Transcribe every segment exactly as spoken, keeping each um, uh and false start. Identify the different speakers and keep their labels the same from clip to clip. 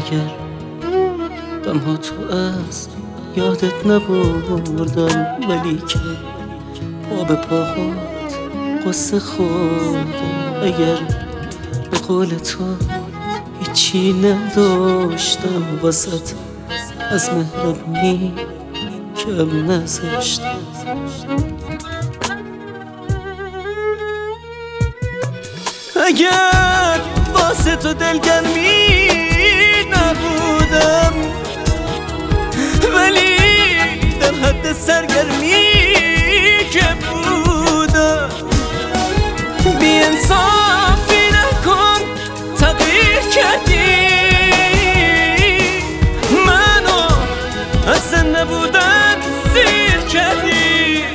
Speaker 1: اگر غمها تو از یادت نبردم، ولی که پا به پاهات قصه خوردم. اگر به قول تو هیچی نداشتم واسط، از مهربونی کم نذاشتم. اگر واسه تو دلگرمی نبودم، ولی در حد سرگرمی که بودم. بی انصافی نکن، تغییر کردی منو، از زنده بودن سیر کردی.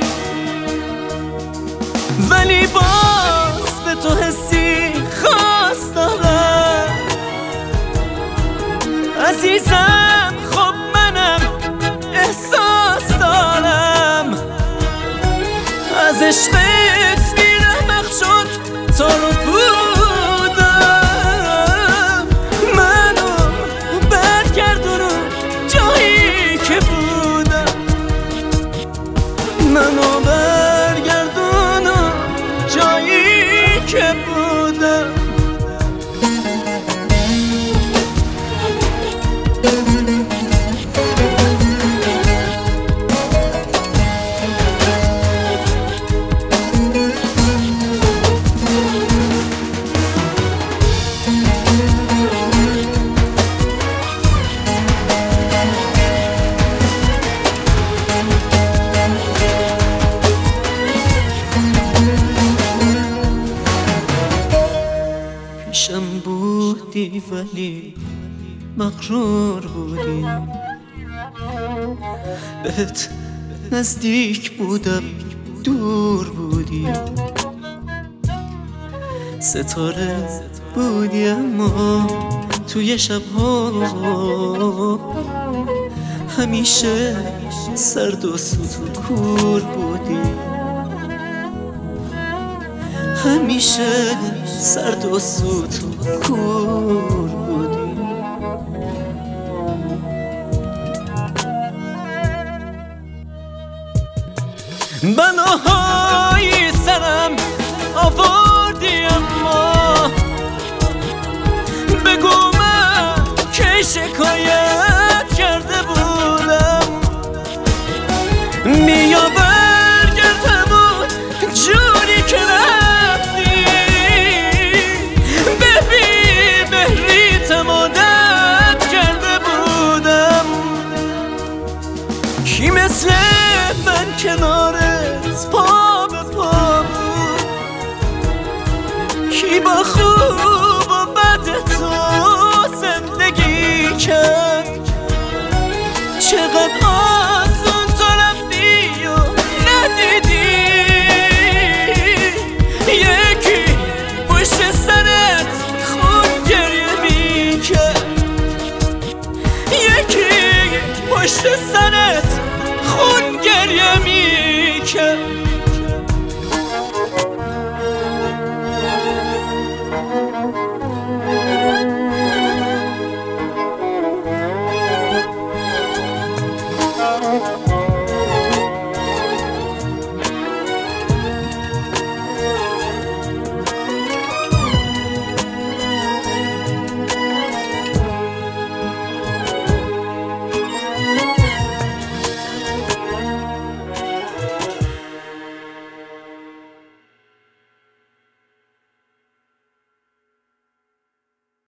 Speaker 1: ولی باز به تو حسی خواست دارم عزیزم. خب منم احساس دارم، از عشقت بی‌رحم شد تا رو بودم. منو برگردونو جایی که بودم، منو برگردونو جایی که بودم. پیشم بودی ولی مغرور بودی، بهت نزدیک بودم دور بودی. ستاره بودی اما توی شبها همیشه سرد و سوت و کور بودی. همیشه سرد و سوت و کور بودی. منو